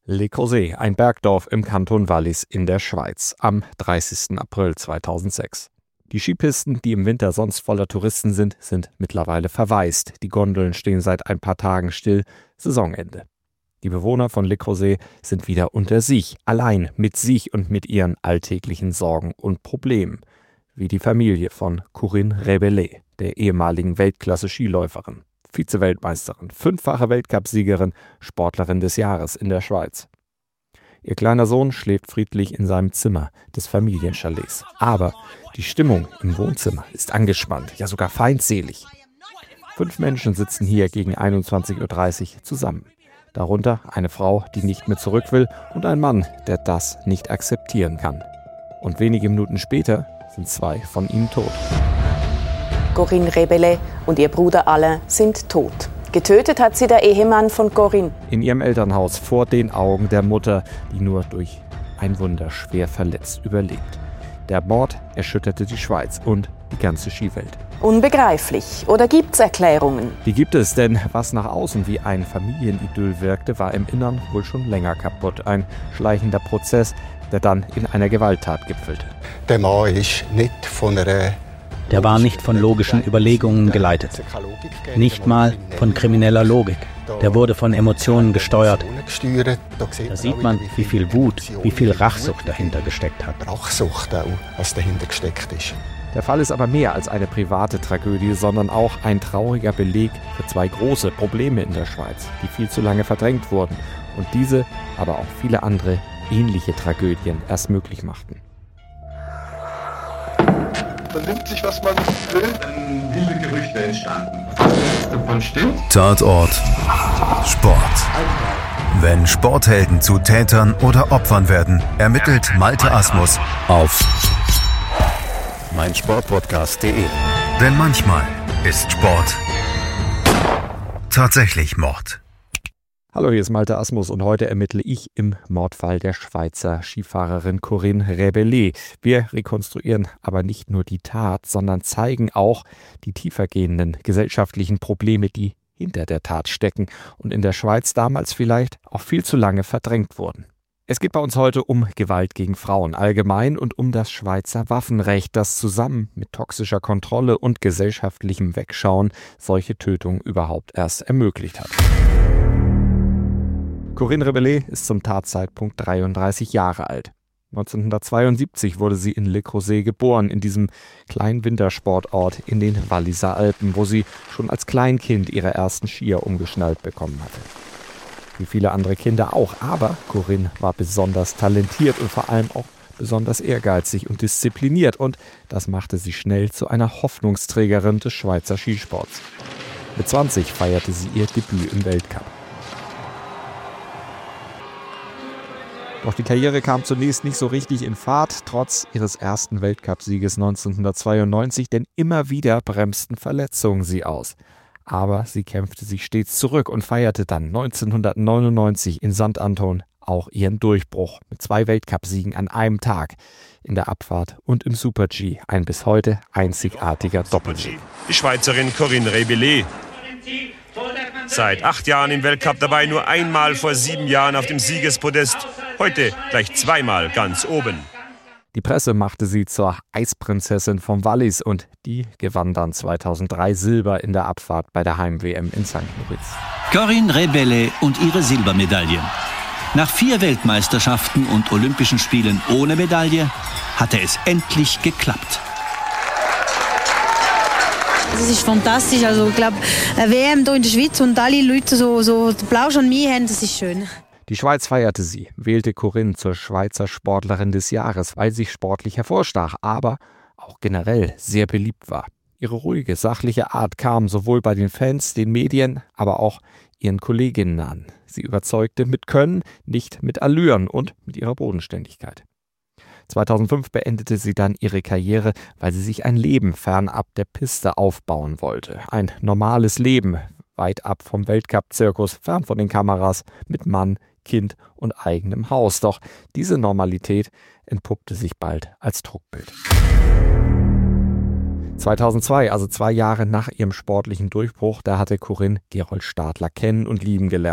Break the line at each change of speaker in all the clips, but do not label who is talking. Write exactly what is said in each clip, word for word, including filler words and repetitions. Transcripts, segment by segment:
Le Crozet, ein Bergdorf im Kanton Wallis in der Schweiz, am dreißigsten April zweitausendsechs. Die Skipisten, die im Winter sonst voller Touristen sind, sind mittlerweile verwaist. Die Gondeln stehen seit ein paar Tagen still, Saisonende. Die Bewohner von Le Crozet sind wieder unter sich, allein mit sich und mit ihren alltäglichen Sorgen und Problemen. Wie die Familie von Corinne Rebellé, der ehemaligen Weltklasse-Skiläuferin. Vize-Weltmeisterin, fünffache Weltcupsiegerin, Sportlerin des Jahres in der Schweiz. Ihr kleiner Sohn schläft friedlich in seinem Zimmer des Familienchalets. Aber die Stimmung im Wohnzimmer ist angespannt, ja sogar feindselig. Fünf Menschen sitzen hier gegen einundzwanzig Uhr dreißig zusammen. Darunter eine Frau, die nicht mehr zurück will, und ein Mann, der das nicht akzeptieren kann. Und wenige Minuten später sind zwei von ihnen tot.
Corinne Rebellé und ihr Bruder Alain sind tot. Getötet hat sie der Ehemann von Corinne.
In ihrem Elternhaus vor den Augen der Mutter, die nur durch ein Wunder schwer verletzt überlebt. Der Mord erschütterte die Schweiz und die ganze Skiwelt.
Unbegreiflich. Oder gibt's Erklärungen?
Die gibt es, denn was nach außen wie ein Familienidyll wirkte, war im Innern wohl schon länger kaputt. Ein schleichender Prozess, der dann in einer Gewalttat gipfelte.
Der Mann ist nicht von einer
Der war nicht von logischen Überlegungen geleitet, nicht mal von krimineller Logik. Der wurde von Emotionen gesteuert. Da sieht man, wie viel Wut, wie viel Rachsucht dahinter gesteckt hat.
Rachsucht auch, was dahinter gesteckt ist.
Der Fall ist aber mehr als eine private Tragödie, sondern auch ein trauriger Beleg für zwei große Probleme in der Schweiz, die viel zu lange verdrängt wurden und diese, aber auch viele andere ähnliche Tragödien erst möglich machten.
Man nimmt sich, was man will. Dann wilde Gerüchte entstanden. Davon stimmt.
Tatort Sport. Wenn Sporthelden zu Tätern oder Opfern werden, ermittelt Malte Asmus auf meinsportpodcast punkt de. Denn manchmal ist Sport tatsächlich Mord.
Hallo, hier ist Malte Asmus und heute ermittle ich im Mordfall der Schweizer Skifahrerin Corinne Rebellé. Wir rekonstruieren aber nicht nur die Tat, sondern zeigen auch die tiefergehenden gesellschaftlichen Probleme, die hinter der Tat stecken und in der Schweiz damals vielleicht auch viel zu lange verdrängt wurden. Es geht bei uns heute um Gewalt gegen Frauen allgemein und um das Schweizer Waffenrecht, das zusammen mit toxischer Kontrolle und gesellschaftlichem Wegschauen solche Tötungen überhaupt erst ermöglicht hat. Corinne Rebellé ist zum Tatzeitpunkt dreiunddreißig Jahre alt. neunzehnhundertzweiundsiebzig wurde sie in Le Crozet geboren, in diesem kleinen Wintersportort in den Walliser Alpen, wo sie schon als Kleinkind ihre ersten Skier umgeschnallt bekommen hatte. Wie viele andere Kinder auch, aber Corinne war besonders talentiert und vor allem auch besonders ehrgeizig und diszipliniert und das machte sie schnell zu einer Hoffnungsträgerin des Schweizer Skisports. Mit zwanzig feierte sie ihr Debüt im Weltcup. Doch die Karriere kam zunächst nicht so richtig in Fahrt, trotz ihres ersten Weltcupsieges neunzehnhundertzweiundneunzig, denn immer wieder bremsten Verletzungen sie aus. Aber sie kämpfte sich stets zurück und feierte dann neunzehnhundertneunundneunzig in Sankt Anton auch ihren Durchbruch mit zwei Weltcupsiegen an einem Tag in der Abfahrt und im Super-G, ein bis heute einzigartiger Doppelsieg.
Die Schweizerin Corinne Rebellé. Seit acht Jahren im Weltcup dabei, nur einmal vor sieben Jahren auf dem Siegespodest. Heute gleich zweimal ganz oben.
Die Presse machte sie zur Eisprinzessin vom Wallis und die gewann dann zweitausenddrei Silber in der Abfahrt bei der Heim-W M in Sankt Moritz.
Corinne Rebellé und ihre Silbermedaille. Nach vier Weltmeisterschaften und Olympischen Spielen ohne Medaille hatte es endlich geklappt.
Es ist fantastisch. Also, ich glaube, eine W M hier in der Schweiz und alle Leute so, so Blausch an mir haben, das ist schön.
Die Schweiz feierte sie, wählte Corinne zur Schweizer Sportlerin des Jahres, weil sie sportlich hervorstach, aber auch generell sehr beliebt war. Ihre ruhige, sachliche Art kam sowohl bei den Fans, den Medien, aber auch ihren Kolleginnen an. Sie überzeugte mit Können, nicht mit Allüren und mit ihrer Bodenständigkeit. zweitausendfünf beendete sie dann ihre Karriere, weil sie sich ein Leben fernab der Piste aufbauen wollte. Ein normales Leben, weit ab vom Weltcup-Zirkus, fern von den Kameras, mit Mann, Kind und eigenem Haus. Doch diese Normalität entpuppte sich bald als Trugbild. zweitausendzwei, also zwei Jahre nach ihrem sportlichen Durchbruch, da hatte Corinne Gerold Stadler kennen und lieben gelernt.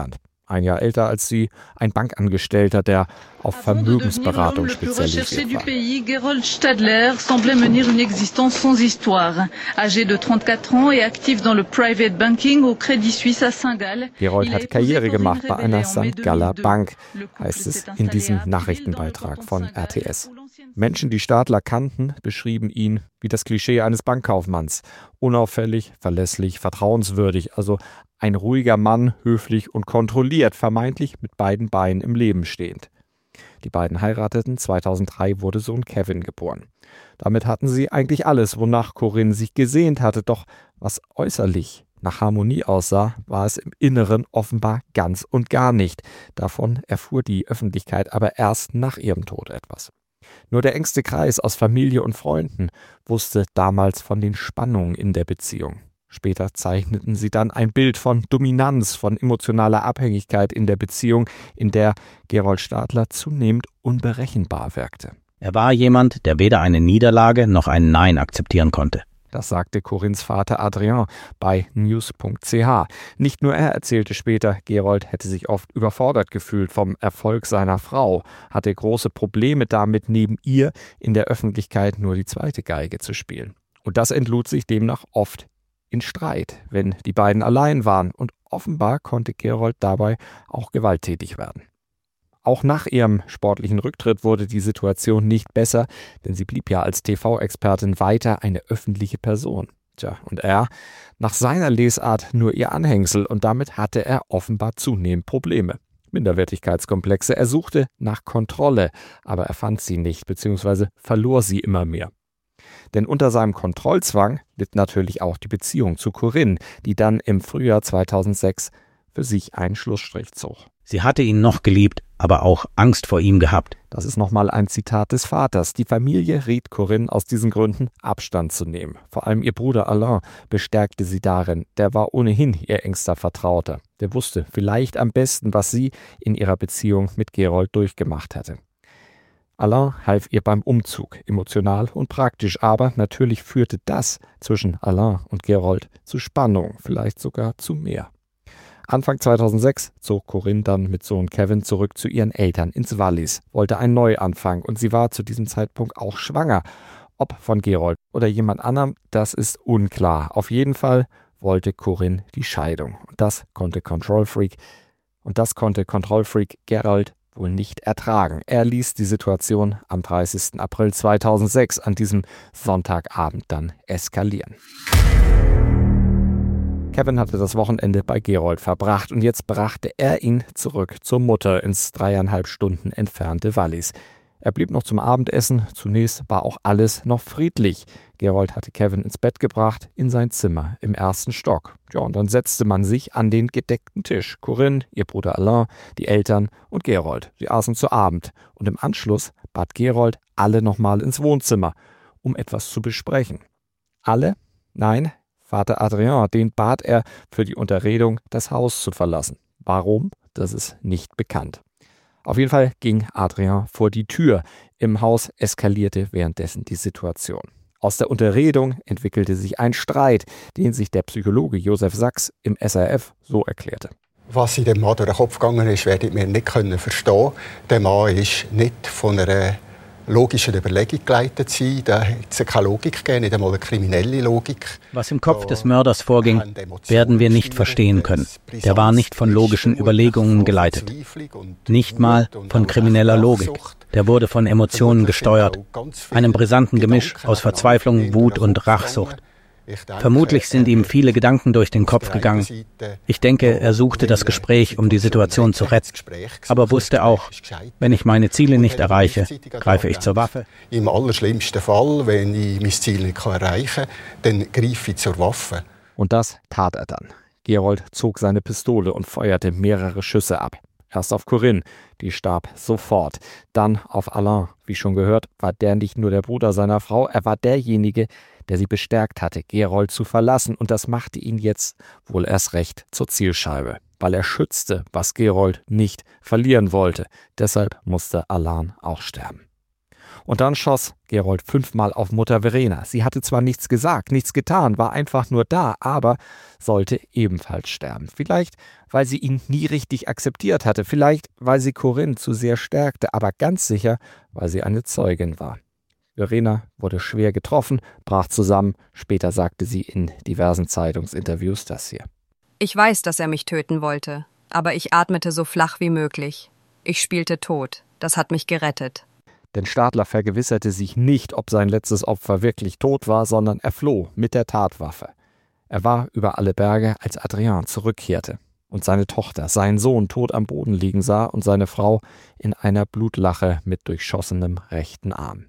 Ein Jahr älter als sie, ein Bankangestellter, der auf Vermögensberatung spezialisiert war.
Gerold Stadler semblait mener une existence sans histoire. Âgé de trente-quatre ans et actif dans le private banking au Crédit Suisse à Saint-Gall.
Gerold hat Karriere gemacht bei einer Sankt Galler Bank, heißt es in diesem Nachrichtenbeitrag von R T S. Menschen, die Stadler kannten, beschrieben ihn wie das Klischee eines Bankkaufmanns. Unauffällig, verlässlich, vertrauenswürdig, also ein ruhiger Mann, höflich und kontrolliert, vermeintlich mit beiden Beinen im Leben stehend. Die beiden heirateten, zweitausenddrei wurde Sohn Kevin geboren. Damit hatten sie eigentlich alles, wonach Corinne sich gesehnt hatte, doch was äußerlich nach Harmonie aussah, war es im Inneren offenbar ganz und gar nicht. Davon erfuhr die Öffentlichkeit aber erst nach ihrem Tod etwas. Nur der engste Kreis aus Familie und Freunden wusste damals von den Spannungen in der Beziehung. Später zeichneten sie dann ein Bild von Dominanz, von emotionaler Abhängigkeit in der Beziehung, in der Gerold Stadler zunehmend unberechenbar wirkte.
Er war jemand, der weder eine Niederlage noch ein Nein akzeptieren konnte.
Das sagte Corinnes Vater Adrien bei news punkt c h. Nicht nur er erzählte später, Gerold hätte sich oft überfordert gefühlt vom Erfolg seiner Frau, hatte große Probleme damit, neben ihr in der Öffentlichkeit nur die zweite Geige zu spielen. Und das entlud sich demnach oft in Streit, wenn die beiden allein waren. Und offenbar konnte Gerold dabei auch gewalttätig werden. Auch nach ihrem sportlichen Rücktritt wurde die Situation nicht besser, denn sie blieb ja als T V-Expertin weiter eine öffentliche Person. Tja, und er, nach seiner Lesart nur ihr Anhängsel, und damit hatte er offenbar zunehmend Probleme. Minderwertigkeitskomplexe. Er suchte nach Kontrolle, aber er fand sie nicht, beziehungsweise verlor sie immer mehr. Denn unter seinem Kontrollzwang litt natürlich auch die Beziehung zu Corinne, die dann im Frühjahr zweitausendsechs für sich einen Schlussstrich zog.
Sie hatte ihn noch geliebt, aber auch Angst vor ihm gehabt.
Das ist nochmal ein Zitat des Vaters. Die Familie riet Corinne aus diesen Gründen, Abstand zu nehmen. Vor allem ihr Bruder Alain bestärkte sie darin. Der war ohnehin ihr engster Vertrauter. Der wusste vielleicht am besten, was sie in ihrer Beziehung mit Gerold durchgemacht hatte. Alain half ihr beim Umzug, emotional und praktisch, aber natürlich führte das zwischen Alain und Gerold zu Spannung, vielleicht sogar zu mehr. Anfang zweitausendsechs zog Corinne dann mit Sohn Kevin zurück zu ihren Eltern ins Wallis, wollte einen Neuanfang, und sie war zu diesem Zeitpunkt auch schwanger. Ob von Gerold oder jemand anderem, das ist unklar. Auf jeden Fall wollte Corinne die Scheidung. Und das konnte Control-Freak, und das konnte Control-Freak Gerold wohl nicht ertragen. Er ließ die Situation am dreißigsten April zweitausendsechs an diesem Sonntagabend dann eskalieren. Kevin hatte das Wochenende bei Gerold verbracht und jetzt brachte er ihn zurück zur Mutter ins dreieinhalb Stunden entfernte Wallis. Er blieb noch zum Abendessen. Zunächst war auch alles noch friedlich. Gerold hatte Kevin ins Bett gebracht, in sein Zimmer im ersten Stock. Ja, und dann setzte man sich an den gedeckten Tisch. Corinne, ihr Bruder Alain, die Eltern und Gerold. Sie aßen zu Abend. Und im Anschluss bat Gerold alle nochmal ins Wohnzimmer, um etwas zu besprechen. Alle? Nein, Vater Adrien, den bat er für die Unterredung, das Haus zu verlassen. Warum? Das ist nicht bekannt. Auf jeden Fall ging Adrien vor die Tür. Im Haus eskalierte währenddessen die Situation. Aus der Unterredung entwickelte sich ein Streit, den sich der Psychologe Josef Sachs im S R F so erklärte.
Was in dem Mann durch den Kopf gegangen ist, werdet ihr nicht verstehen. Der Mann ist nicht von einer logischen Überlegung geleitet sein. Da hat es keine Logik gegeben, nicht einmal eine kriminelle Logik.
Was im Kopf des Mörders vorging, werden wir nicht verstehen können. Der war nicht von logischen Überlegungen geleitet. Nicht mal von krimineller Logik. Der wurde von Emotionen gesteuert. Einem brisanten Gemisch aus Verzweiflung, Wut und Rachsucht. Vermutlich sind ihm viele Gedanken durch den Kopf gegangen. Ich denke, er suchte das Gespräch, um die Situation zu retten. Aber wusste auch, wenn ich meine Ziele nicht erreiche, greife ich zur Waffe.
Im allerschlimmsten Fall, wenn ich mein Ziel nicht erreichen kann, dann greife ich zur Waffe.
Und das tat er dann. Gerold zog seine Pistole und feuerte mehrere Schüsse ab. Erst auf Corinne, die starb sofort. Dann auf Alain. Wie schon gehört, war der nicht nur der Bruder seiner Frau, er war derjenige, der sie bestärkt hatte, Gerold zu verlassen. Und das machte ihn jetzt wohl erst recht zur Zielscheibe, weil er schützte, was Gerold nicht verlieren wollte. Deshalb musste Alain auch sterben. Und dann schoss Gerold fünfmal auf Mutter Verena. Sie hatte zwar nichts gesagt, nichts getan, war einfach nur da, aber sollte ebenfalls sterben. Vielleicht, weil sie ihn nie richtig akzeptiert hatte, vielleicht, weil sie Corinne zu sehr stärkte, aber ganz sicher, weil sie eine Zeugin war. Verena wurde schwer getroffen, brach zusammen. Später sagte sie in diversen Zeitungsinterviews das hier.
Ich weiß, dass er mich töten wollte, aber ich atmete so flach wie möglich. Ich spielte tot. Das hat mich gerettet.
Denn Stadler vergewisserte sich nicht, ob sein letztes Opfer wirklich tot war, sondern er floh mit der Tatwaffe. Er war über alle Berge, als Adrien zurückkehrte und seine Tochter, seinen Sohn, tot am Boden liegen sah und seine Frau in einer Blutlache mit durchschossenem rechten Arm.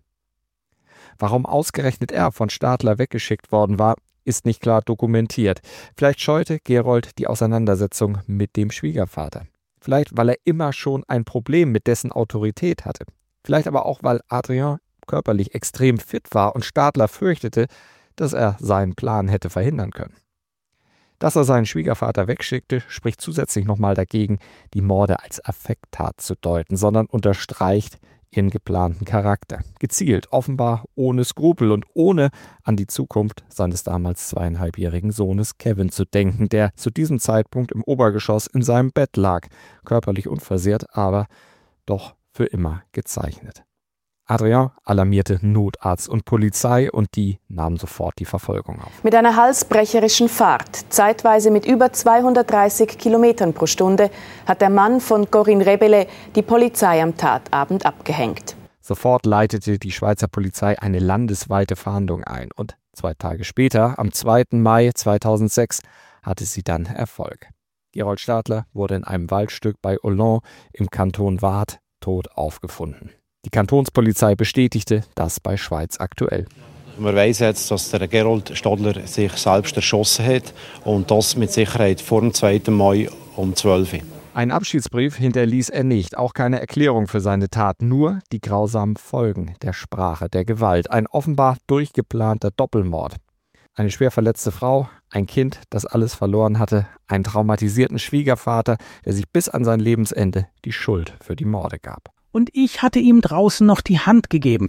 Warum ausgerechnet er von Stadler weggeschickt worden war, ist nicht klar dokumentiert. Vielleicht scheute Gerold die Auseinandersetzung mit dem Schwiegervater. Vielleicht, weil er immer schon ein Problem mit dessen Autorität hatte. Vielleicht aber auch, weil Adrien körperlich extrem fit war und Stadler fürchtete, dass er seinen Plan hätte verhindern können. Dass er seinen Schwiegervater wegschickte, spricht zusätzlich nochmal dagegen, die Morde als Affekttat zu deuten, sondern unterstreicht ihren geplanten Charakter. Gezielt, offenbar ohne Skrupel und ohne an die Zukunft seines damals zweieinhalbjährigen Sohnes Kevin zu denken, der zu diesem Zeitpunkt im Obergeschoss in seinem Bett lag, körperlich unversehrt, aber doch für immer gezeichnet. Adrien alarmierte Notarzt und Polizei und die nahmen sofort die Verfolgung auf.
Mit einer halsbrecherischen Fahrt, zeitweise mit über zweihundertdreißig Kilometern pro Stunde, hat der Mann von Corinne Rebele die Polizei am Tatabend abgehängt.
Sofort leitete die Schweizer Polizei eine landesweite Fahndung ein und zwei Tage später, am zweiten Mai zweitausendsechs, hatte sie dann Erfolg. Gerold Stadler wurde in einem Waldstück bei Hollon im Kanton Waadt tot aufgefunden. Die Kantonspolizei bestätigte das bei Schweiz aktuell.
Man weiss jetzt, dass der Gerold Stadler sich selbst erschossen hat und das mit Sicherheit vor dem zweiten Mai um zwölf Uhr.
Einen Abschiedsbrief hinterließ er nicht, auch keine Erklärung für seine Tat, nur die grausamen Folgen der Sprache, der Gewalt, ein offenbar durchgeplanter Doppelmord. Eine schwer verletzte Frau, ein Kind, das alles verloren hatte, einen traumatisierten Schwiegervater, der sich bis an sein Lebensende die Schuld für die Morde gab.
Und ich hatte ihm draußen noch die Hand gegeben.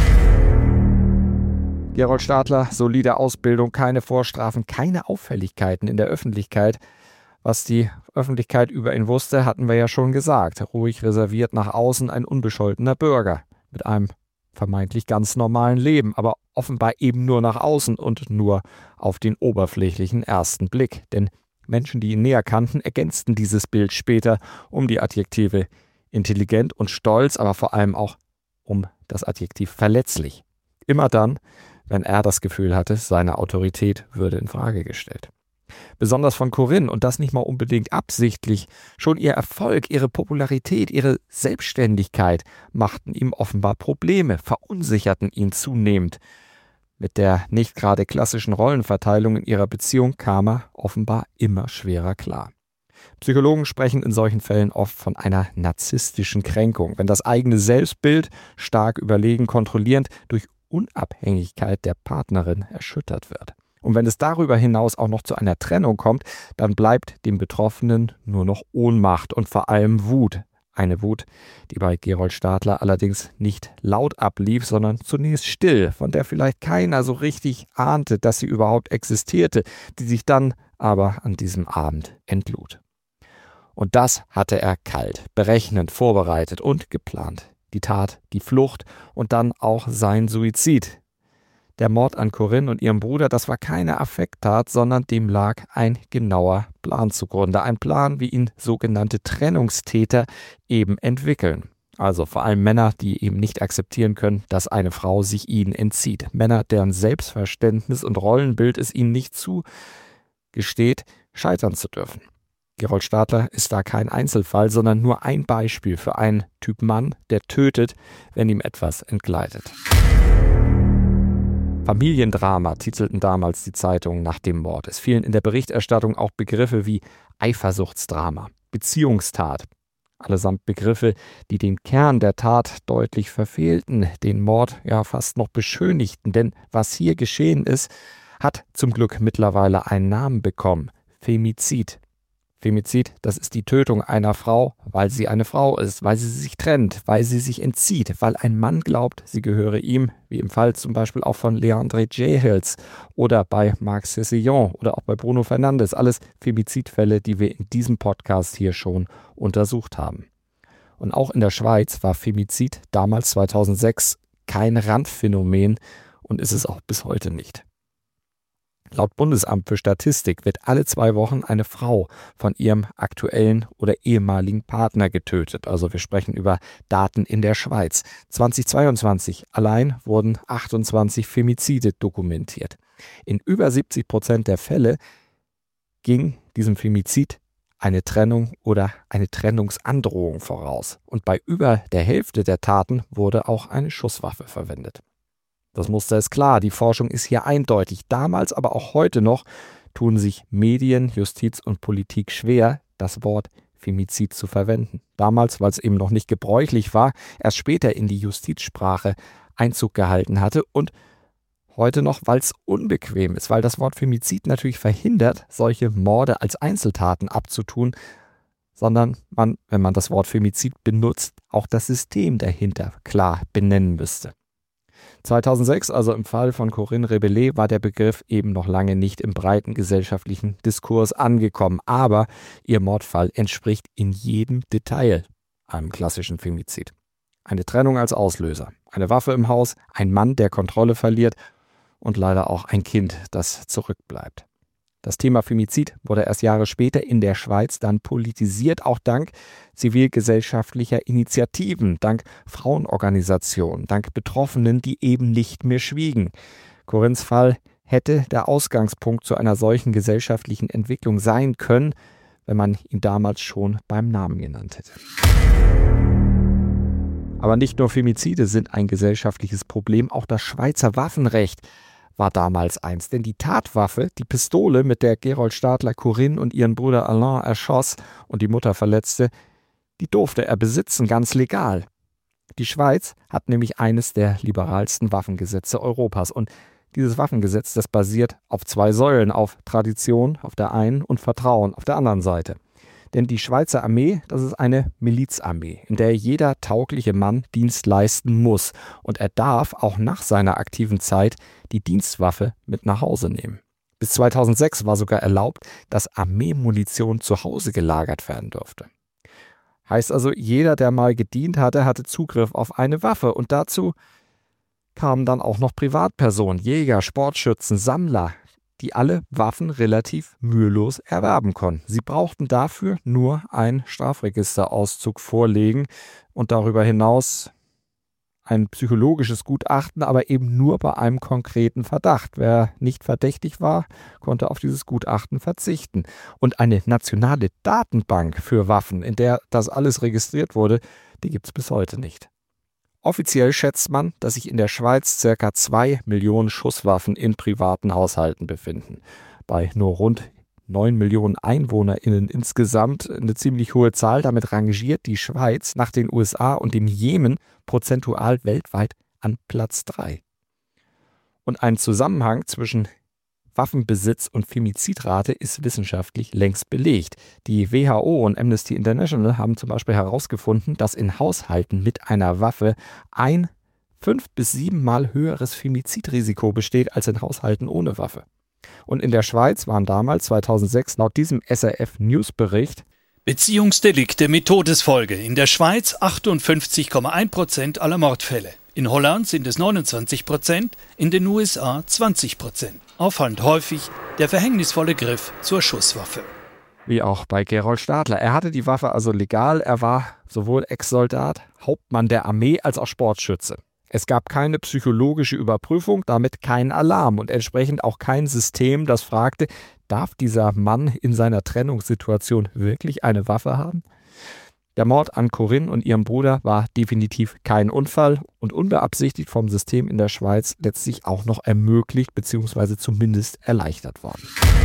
Gerold Stadler, solide Ausbildung, keine Vorstrafen, keine Auffälligkeiten in der Öffentlichkeit. Was die Öffentlichkeit über ihn wusste, hatten wir ja schon gesagt. Ruhig, reserviert, nach außen ein unbescholtener Bürger mit einem vermeintlich ganz normalen Leben, aber offenbar eben nur nach außen und nur auf den oberflächlichen ersten Blick. Denn Menschen, die ihn näher kannten, ergänzten dieses Bild später um die Adjektive intelligent und stolz, aber vor allem auch um das Adjektiv verletzlich. Immer dann, wenn er das Gefühl hatte, seine Autorität würde in Frage gestellt. Besonders von Corinne, und das nicht mal unbedingt absichtlich, schon ihr Erfolg, ihre Popularität, ihre Selbstständigkeit machten ihm offenbar Probleme, verunsicherten ihn zunehmend. Mit der nicht gerade klassischen Rollenverteilung in ihrer Beziehung kam er offenbar immer schwerer klar. Psychologen sprechen in solchen Fällen oft von einer narzisstischen Kränkung, wenn das eigene Selbstbild stark überlegen, kontrollierend durch Unabhängigkeit der Partnerin erschüttert wird. Und wenn es darüber hinaus auch noch zu einer Trennung kommt, dann bleibt dem Betroffenen nur noch Ohnmacht und vor allem Wut. Eine Wut, die bei Gerold Stadler allerdings nicht laut ablief, sondern zunächst still, von der vielleicht keiner so richtig ahnte, dass sie überhaupt existierte, die sich dann aber an diesem Abend entlud. Und das hatte er kalt, berechnend, vorbereitet und geplant. Die Tat, die Flucht und dann auch sein Suizid. Der Mord an Corinne und ihrem Bruder, das war keine Affekttat, sondern dem lag ein genauer Plan zugrunde. Ein Plan, wie ihn sogenannte Trennungstäter eben entwickeln. Also vor allem Männer, die eben nicht akzeptieren können, dass eine Frau sich ihnen entzieht. Männer, deren Selbstverständnis und Rollenbild es ihnen nicht zugesteht, scheitern zu dürfen. Gerold Stadler ist da kein Einzelfall, sondern nur ein Beispiel für einen Typ Mann, der tötet, wenn ihm etwas entgleitet. Familiendrama titelten damals die Zeitungen nach dem Mord. Es fielen in der Berichterstattung auch Begriffe wie Eifersuchtsdrama, Beziehungstat. Allesamt Begriffe, die den Kern der Tat deutlich verfehlten, den Mord ja fast noch beschönigten. Denn was hier geschehen ist, hat zum Glück mittlerweile einen Namen bekommen: Femizid. Femizid, das ist die Tötung einer Frau, weil sie eine Frau ist, weil sie sich trennt, weil sie sich entzieht, weil ein Mann glaubt, sie gehöre ihm, wie im Fall zum Beispiel auch von Leandre Jehels oder bei Marc Cessillon oder auch bei Bruno Fernandes. Alles Femizidfälle, die wir in diesem Podcast hier schon untersucht haben. Und auch in der Schweiz war Femizid damals zweitausendsechs kein Randphänomen und ist es auch bis heute nicht. Laut Bundesamt für Statistik wird alle zwei Wochen eine Frau von ihrem aktuellen oder ehemaligen Partner getötet. Also wir sprechen über Daten in der Schweiz. zweitausendzweiundzwanzig allein wurden achtundzwanzig Femizide dokumentiert. In über siebzig Prozent der Fälle ging diesem Femizid eine Trennung oder eine Trennungsandrohung voraus. Und bei über der Hälfte der Taten wurde auch eine Schusswaffe verwendet. Das Muster ist klar, die Forschung ist hier eindeutig. Damals, aber auch heute noch, tun sich Medien, Justiz und Politik schwer, das Wort Femizid zu verwenden. Damals, weil es eben noch nicht gebräuchlich war, erst später in die Justizsprache Einzug gehalten hatte und heute noch, weil es unbequem ist, weil das Wort Femizid natürlich verhindert, solche Morde als Einzeltaten abzutun, sondern man, wenn man das Wort Femizid benutzt, auch das System dahinter klar benennen müsste. zweitausendsechs, also im Fall von Corinne Rebellé, war der Begriff eben noch lange nicht im breiten gesellschaftlichen Diskurs angekommen. Aber ihr Mordfall entspricht in jedem Detail einem klassischen Femizid. Eine Trennung als Auslöser, eine Waffe im Haus, ein Mann, der Kontrolle verliert und leider auch ein Kind, das zurückbleibt. Das Thema Femizid wurde erst Jahre später in der Schweiz dann politisiert, auch dank zivilgesellschaftlicher Initiativen, dank Frauenorganisationen, dank Betroffenen, die eben nicht mehr schwiegen. Corinnes Fall hätte der Ausgangspunkt zu einer solchen gesellschaftlichen Entwicklung sein können, wenn man ihn damals schon beim Namen genannt hätte. Aber nicht nur Femizide sind ein gesellschaftliches Problem, auch das Schweizer Waffenrecht war damals eins. Denn die Tatwaffe, die Pistole, mit der Gerold Stadler Corinne und ihren Bruder Alain erschoss und die Mutter verletzte, die durfte er besitzen, ganz legal. Die Schweiz hat nämlich eines der liberalsten Waffengesetze Europas. Und dieses Waffengesetz, das basiert auf zwei Säulen, auf Tradition auf der einen und Vertrauen auf der anderen Seite. Denn die Schweizer Armee, das ist eine Milizarmee, in der jeder taugliche Mann Dienst leisten muss. Und er darf auch nach seiner aktiven Zeit die Dienstwaffe mit nach Hause nehmen. Bis zweitausendsechs war sogar erlaubt, dass Armeemunition zu Hause gelagert werden durfte. Heißt also, jeder, der mal gedient hatte, hatte Zugriff auf eine Waffe. Und dazu kamen dann auch noch Privatpersonen, Jäger, Sportschützen, Sammler, die alle Waffen relativ mühelos erwerben konnten. Sie brauchten dafür nur einen Strafregisterauszug vorlegen und darüber hinaus ein psychologisches Gutachten, aber eben nur bei einem konkreten Verdacht. Wer nicht verdächtig war, konnte auf dieses Gutachten verzichten. Und eine nationale Datenbank für Waffen, in der das alles registriert wurde, die gibt es bis heute nicht. Offiziell schätzt man, dass sich in der Schweiz ca. zwei Millionen Schusswaffen in privaten Haushalten befinden. Bei nur rund neun Millionen EinwohnerInnen insgesamt eine ziemlich hohe Zahl. Damit rangiert die Schweiz nach den U S A und dem Jemen prozentual weltweit an Platz drei. Und ein Zusammenhang zwischen Waffenbesitz und Femizidrate ist wissenschaftlich längst belegt. Die W H O und Amnesty International haben zum Beispiel herausgefunden, dass in Haushalten mit einer Waffe ein fünf bis sieben Mal höheres Femizidrisiko besteht als in Haushalten ohne Waffe. Und in der Schweiz waren damals zweitausendsechs laut diesem S R F-News-Bericht
Beziehungsdelikte mit Todesfolge. In der Schweiz achtundfünfzig Komma eins Prozent aller Mordfälle. In Holland sind es neunundzwanzig Prozent, in den U S A zwanzig Prozent. Auffallend häufig der verhängnisvolle Griff zur Schusswaffe.
Wie auch bei Gerold Stadler. Er hatte die Waffe also legal. Er war sowohl Ex-Soldat, Hauptmann der Armee als auch Sportschütze. Es gab keine psychologische Überprüfung, damit kein Alarm und entsprechend auch kein System, das fragte, darf dieser Mann in seiner Trennungssituation wirklich eine Waffe haben? Der Mord an Corinne und ihrem Bruder war definitiv kein Unfall und unbeabsichtigt vom System in der Schweiz letztlich auch noch ermöglicht bzw. zumindest erleichtert worden.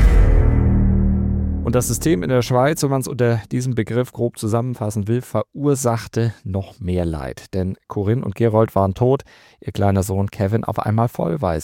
Und das System in der Schweiz, wenn man es unter diesem Begriff grob zusammenfassen will, verursachte noch mehr Leid. Denn Corinne und Gerold waren tot, ihr kleiner Sohn Kevin auf einmal vollweise.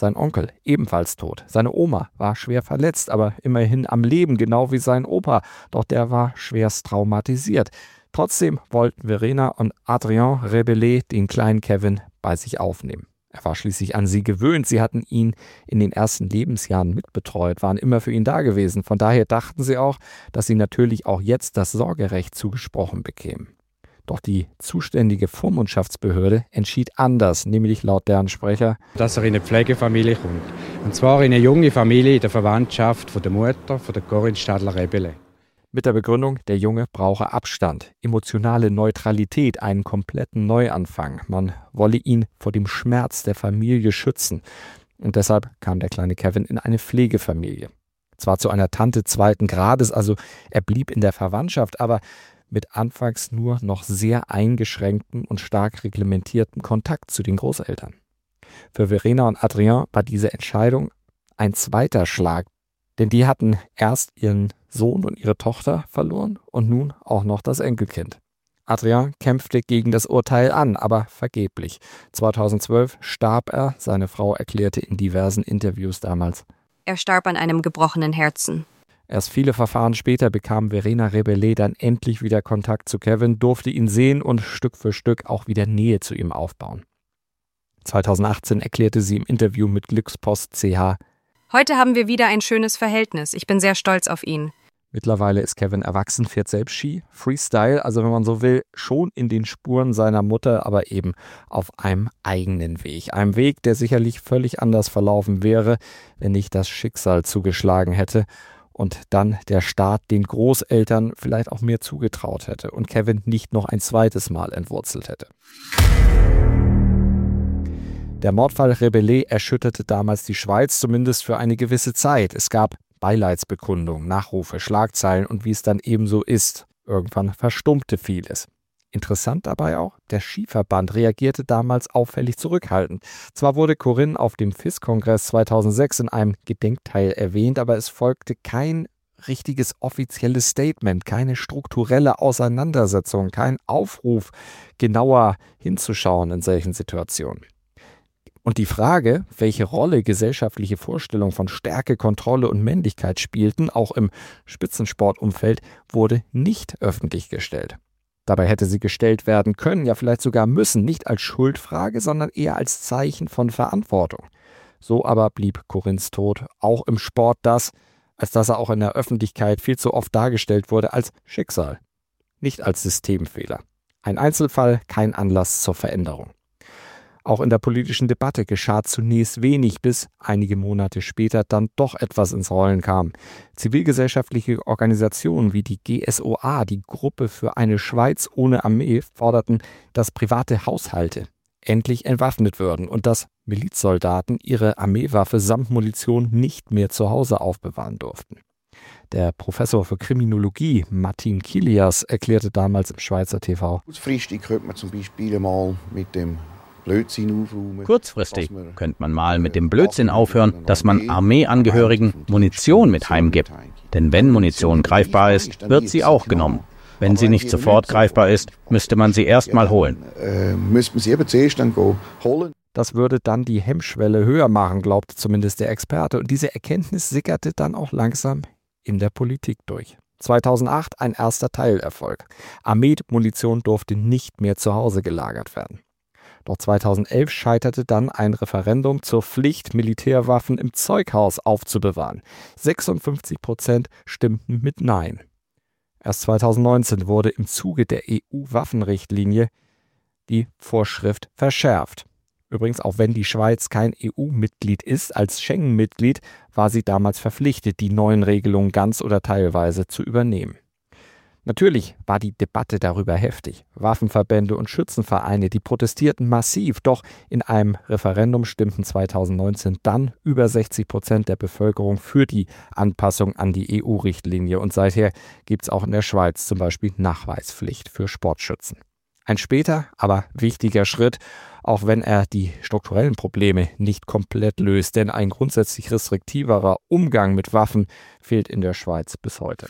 Sein Onkel ebenfalls tot. Seine Oma war schwer verletzt, aber immerhin am Leben, genau wie sein Opa. Doch der war schwerst traumatisiert. Trotzdem wollten Verena und Adrien Rebellé den kleinen Kevin bei sich aufnehmen. Er war schließlich an sie gewöhnt. Sie hatten ihn in den ersten Lebensjahren mitbetreut, waren immer für ihn da gewesen. Von daher dachten sie auch, dass sie natürlich auch jetzt das Sorgerecht zugesprochen bekämen. Doch die zuständige Vormundschaftsbehörde entschied anders, nämlich laut deren Sprecher,
dass er in eine Pflegefamilie kommt. Und zwar in eine junge Familie in der Verwandtschaft von der Mutter von der Corinne Stadler-Rebellé.
Mit der Begründung, der Junge brauche Abstand, emotionale Neutralität, einen kompletten Neuanfang. Man wolle ihn vor dem Schmerz der Familie schützen. Und deshalb kam der kleine Kevin in eine Pflegefamilie. Zwar zu einer Tante zweiten Grades, also er blieb in der Verwandtschaft, aber mit anfangs nur noch sehr eingeschränkten und stark reglementierten Kontakt zu den Großeltern. Für Verena und Adrien war diese Entscheidung ein zweiter Schlag, denn die hatten erst ihren Sohn und ihre Tochter verloren und nun auch noch das Enkelkind. Adrien kämpfte gegen das Urteil an, aber vergeblich. zweitausendzwölf starb er, seine Frau erklärte in diversen Interviews damals:
Er starb an einem gebrochenen Herzen.
Erst viele Verfahren später bekam Verena Rebellé dann endlich wieder Kontakt zu Kevin, durfte ihn sehen und Stück für Stück auch wieder Nähe zu ihm aufbauen. zweitausendachtzehn erklärte sie im Interview mit Glückspost C H:
Heute haben wir wieder ein schönes Verhältnis. Ich bin sehr stolz auf ihn.
Mittlerweile ist Kevin erwachsen, fährt selbst Ski, Freestyle, also wenn man so will, schon in den Spuren seiner Mutter, aber eben auf einem eigenen Weg. Einem Weg, der sicherlich völlig anders verlaufen wäre, wenn nicht das Schicksal zugeschlagen hätte und dann der Staat den Großeltern vielleicht auch mehr zugetraut hätte und Kevin nicht noch ein zweites Mal entwurzelt hätte. Der Mordfall Rebellé erschütterte damals die Schweiz, zumindest für eine gewisse Zeit. Es gab Beileidsbekundungen, Nachrufe, Schlagzeilen und wie es dann eben so ist, irgendwann verstummte vieles. Interessant dabei auch, der Skiverband reagierte damals auffällig zurückhaltend. Zwar wurde Corinne auf dem F I S-Kongress zweitausendsechs in einem Gedenkteil erwähnt, aber es folgte kein richtiges offizielles Statement, keine strukturelle Auseinandersetzung, kein Aufruf, genauer hinzuschauen in solchen Situationen. Und die Frage, welche Rolle gesellschaftliche Vorstellungen von Stärke, Kontrolle und Männlichkeit spielten, auch im Spitzensportumfeld, wurde nicht öffentlich gestellt. Dabei hätte sie gestellt werden können, ja vielleicht sogar müssen, nicht als Schuldfrage, sondern eher als Zeichen von Verantwortung. So aber blieb Corinnes Tod auch im Sport das, als dass er auch in der Öffentlichkeit viel zu oft dargestellt wurde, als Schicksal, nicht als Systemfehler. Ein Einzelfall, kein Anlass zur Veränderung. Auch in der politischen Debatte geschah zunächst wenig, bis einige Monate später dann doch etwas ins Rollen kam. Zivilgesellschaftliche Organisationen wie die G S O A, die Gruppe für eine Schweiz ohne Armee, forderten, dass private Haushalte endlich entwaffnet würden und dass Milizsoldaten ihre Armeewaffe samt Munition nicht mehr zu Hause aufbewahren durften. Der Professor für Kriminologie Martin Kilias erklärte damals im Schweizer T V:
Kurzfristig könnte man zum Beispiel mal mit dem Blödsinn aufräumen.
Kurzfristig könnte man mal mit dem Blödsinn aufhören, dass man Armeeangehörigen Munition mit heimgibt. Denn wenn Munition greifbar ist, wird sie auch genommen. Wenn sie nicht sofort greifbar ist, müsste man sie erst mal holen.
Äh, müsste man sie eben zuerst dann holen.
Das würde dann die Hemmschwelle höher machen, glaubte zumindest der Experte. Und diese Erkenntnis sickerte dann auch langsam in der Politik durch. zweitausendacht ein erster Teilerfolg. Armeemunition durfte nicht mehr zu Hause gelagert werden. Doch zweitausendelf scheiterte dann ein Referendum zur Pflicht, Militärwaffen im Zeughaus aufzubewahren. sechsundfünfzig Prozent stimmten mit Nein. Erst zweitausendneunzehn wurde im Zuge der E U-Waffenrichtlinie die Vorschrift verschärft. Übrigens, auch wenn die Schweiz kein E U-Mitglied ist, als Schengen-Mitglied war sie damals verpflichtet, die neuen Regelungen ganz oder teilweise zu übernehmen. Natürlich war die Debatte darüber heftig. Waffenverbände und Schützenvereine, die protestierten massiv, doch in einem Referendum stimmten zweitausendneunzehn dann über sechzig Prozent der Bevölkerung für die Anpassung an die E U-Richtlinie und seither gibt es auch in der Schweiz zum Beispiel Nachweispflicht für Sportschützen. Ein später, aber wichtiger Schritt, auch wenn er die strukturellen Probleme nicht komplett löst, denn ein grundsätzlich restriktiverer Umgang mit Waffen fehlt in der Schweiz bis heute.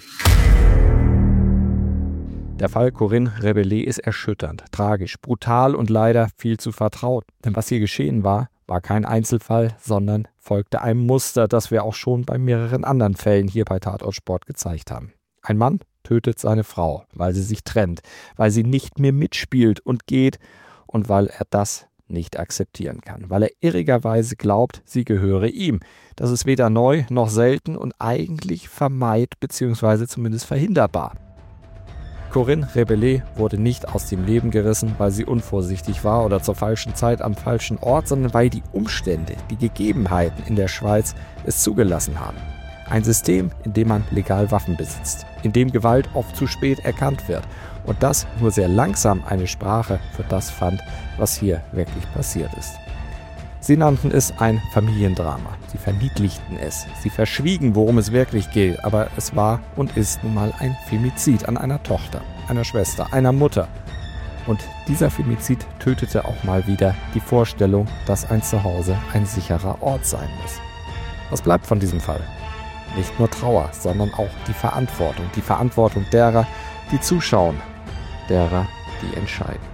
Der Fall Corinne Rebellé ist erschütternd, tragisch, brutal und leider viel zu vertraut. Denn was hier geschehen war, war kein Einzelfall, sondern folgte einem Muster, das wir auch schon bei mehreren anderen Fällen hier bei Tatort Sport gezeigt haben. Ein Mann tötet seine Frau, weil sie sich trennt, weil sie nicht mehr mitspielt und geht und weil er das nicht akzeptieren kann, weil er irrigerweise glaubt, sie gehöre ihm. Das ist weder neu noch selten und eigentlich vermeid- bzw. zumindest verhinderbar. Corinne Rebellé wurde nicht aus dem Leben gerissen, weil sie unvorsichtig war oder zur falschen Zeit am falschen Ort, sondern weil die Umstände, die Gegebenheiten in der Schweiz es zugelassen haben. Ein System, in dem man legal Waffen besitzt, in dem Gewalt oft zu spät erkannt wird und das nur sehr langsam eine Sprache für das fand, was hier wirklich passiert ist. Sie nannten es ein Familiendrama, sie verniedlichten es, sie verschwiegen, worum es wirklich geht, aber es war und ist nun mal ein Femizid an einer Tochter, einer Schwester, einer Mutter. Und dieser Femizid tötete auch mal wieder die Vorstellung, dass ein Zuhause ein sicherer Ort sein muss. Was bleibt von diesem Fall? Nicht nur Trauer, sondern auch die Verantwortung. Die Verantwortung derer, die zuschauen, derer, die entscheiden.